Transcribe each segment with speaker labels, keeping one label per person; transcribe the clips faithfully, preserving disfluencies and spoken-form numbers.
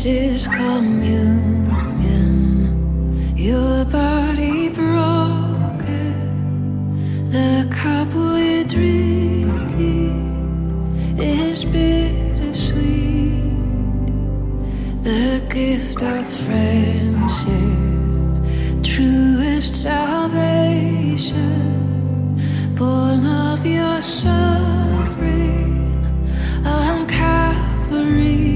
Speaker 1: This is communion. Your body broken. The cup we're drinking is bittersweet. The gift of friendship, truest salvation, born of your suffering on Calvary.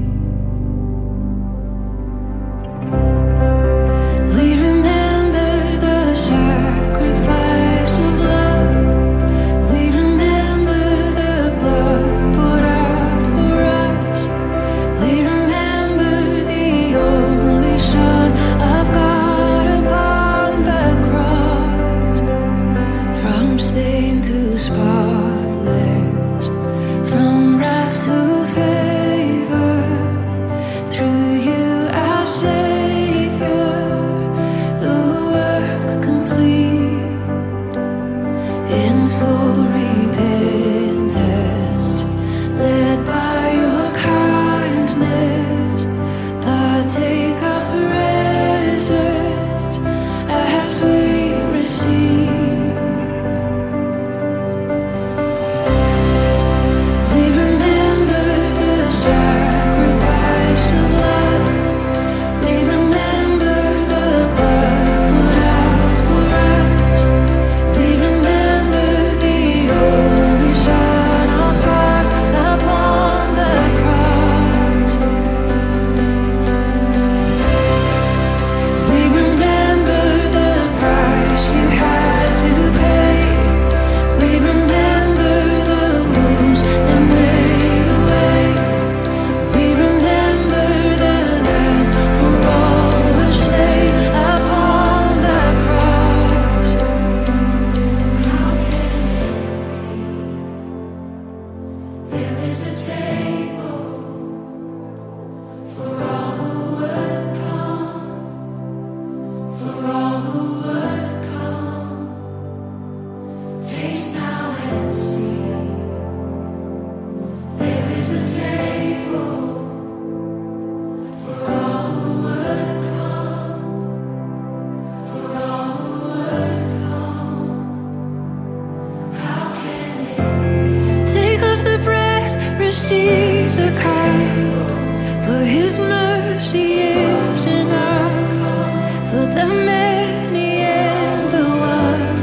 Speaker 1: Receive the kind, for His mercy is enough for the many and the one.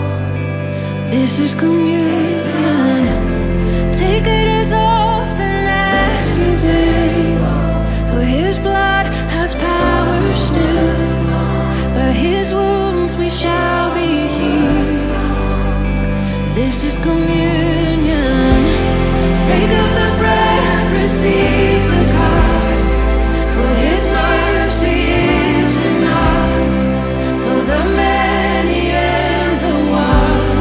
Speaker 1: This is communion. Take it as often as you will, for His blood has power still. By His wounds we shall be healed. This is communion. Take of the bread, receive the cup, for His mercy is enough for the many and the one.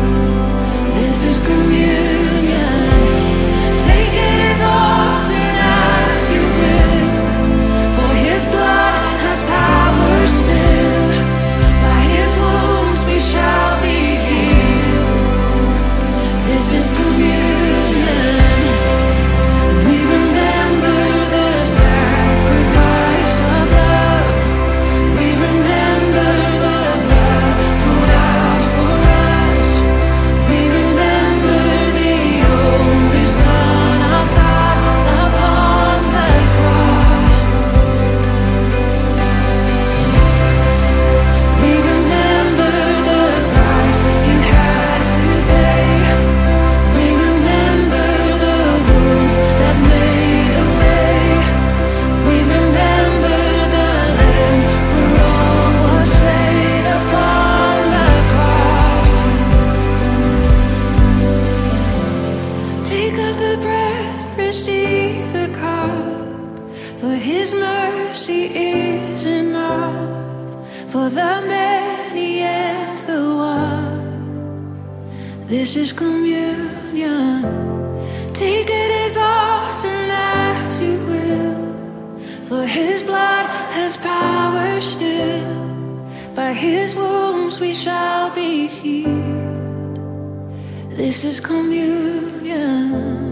Speaker 1: This is communion. Take it as often as you will, for His blood has power still. By His wounds we shall be healed. This is communion. Receive the cup, for His mercy is enough for the many and the one. This is communion. Take it as often as you will, for His blood has power still. By His wounds we shall be healed. This is communion.